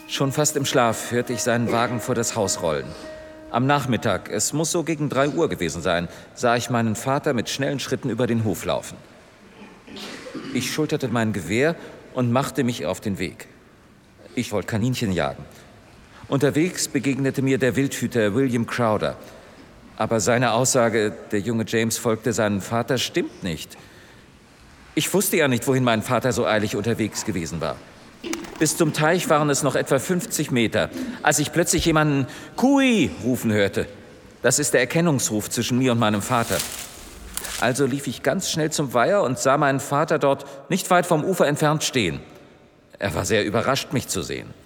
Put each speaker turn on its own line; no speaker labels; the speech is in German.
Schon fast im Schlaf hörte ich seinen Wagen vor das Haus rollen. Am Nachmittag, es muss so gegen 3 Uhr gewesen sein, sah ich meinen Vater mit schnellen Schritten über den Hof laufen. Ich schulterte mein Gewehr und machte mich auf den Weg. Ich wollte Kaninchen jagen. Unterwegs begegnete mir der Wildhüter William Crowder. Aber seine Aussage, der junge James folgte seinem Vater, stimmt nicht. Ich wusste ja nicht, wohin mein Vater so eilig unterwegs gewesen war. Bis zum Teich waren es noch etwa 50 Meter, als ich plötzlich jemanden Kui rufen hörte. Das ist der Erkennungsruf zwischen mir und meinem Vater. Also lief ich ganz schnell zum Weiher und sah meinen Vater dort nicht weit vom Ufer entfernt stehen. Er war sehr überrascht, mich zu sehen.